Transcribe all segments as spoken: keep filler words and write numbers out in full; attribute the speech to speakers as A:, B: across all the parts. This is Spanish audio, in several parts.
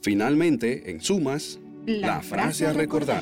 A: Finalmente, en sumas, la, la frase a recordar.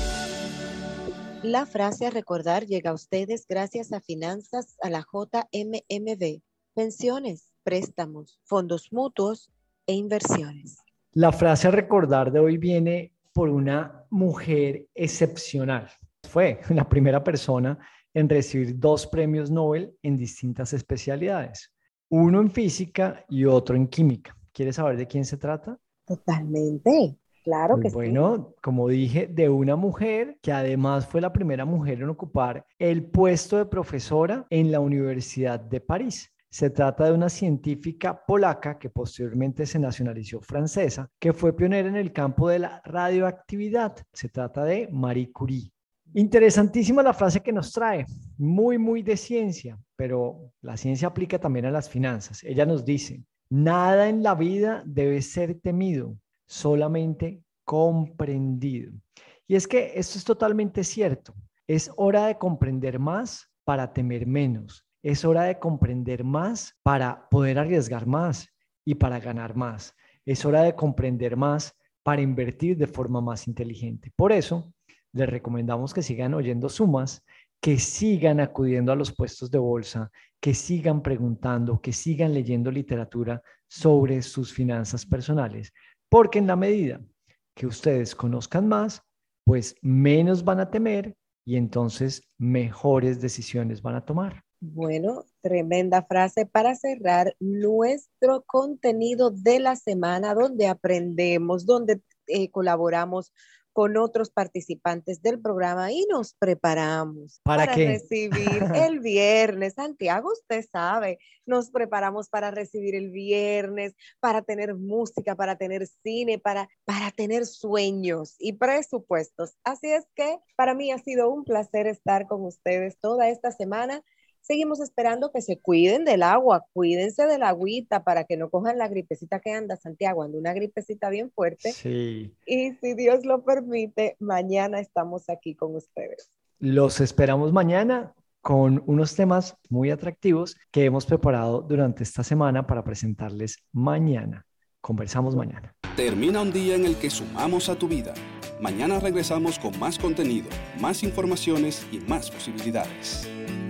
B: La frase a recordar llega a ustedes gracias a Finanzas a la J M M B, pensiones, préstamos, fondos mutuos e inversiones.
C: La frase a recordar de hoy viene por una mujer excepcional. Fue la primera persona en recibir dos premios Nobel en distintas especialidades, uno en física y otro en química. ¿Quieres saber de quién se trata?
B: Totalmente, claro
C: Pues
B: que
C: bueno,
B: sí.
C: como dije, de una mujer que además fue la primera mujer en ocupar el puesto de profesora en la Universidad de París. Se trata de una científica polaca que posteriormente se nacionalizó francesa, que fue pionera en el campo de la radioactividad. Se trata de Marie Curie. Interesantísima la frase que nos trae, muy, muy de ciencia, pero la ciencia aplica también a las finanzas. Ella nos dice, nada en la vida debe ser temido, solamente comprendido. Y es que esto es totalmente cierto. Es hora de comprender más para temer menos. Es hora de comprender más para poder arriesgar más y para ganar más. Es hora de comprender más para invertir de forma más inteligente. Por eso, les recomendamos que sigan oyendo Sumas, que sigan acudiendo a los puestos de bolsa, que sigan preguntando, que sigan leyendo literatura sobre sus finanzas personales, porque en la medida que ustedes conozcan más, pues menos van a temer y entonces mejores decisiones van a tomar.
B: Bueno, tremenda frase para cerrar nuestro contenido de la semana, donde aprendemos, donde eh, colaboramos con otros participantes del programa y nos preparamos
C: ¿Para
B: para
C: qué?
B: recibir el viernes. Santiago, usted sabe, nos preparamos para recibir el viernes, para tener música, para tener cine, para, para tener sueños y presupuestos. Así es que para mí ha sido un placer estar con ustedes toda esta semana. Seguimos esperando que se cuiden del agua, cuídense de la agüita para que no cojan la gripecita que anda, Santiago, anda una gripecita bien fuerte.
C: Sí.
B: Y si Dios lo permite, mañana estamos aquí con ustedes.
C: Los esperamos mañana con unos temas muy atractivos que hemos preparado durante esta semana para presentarles mañana. Conversamos mañana.
A: Termina un día en el que sumamos a tu vida. Mañana regresamos con más contenido, más informaciones y más posibilidades.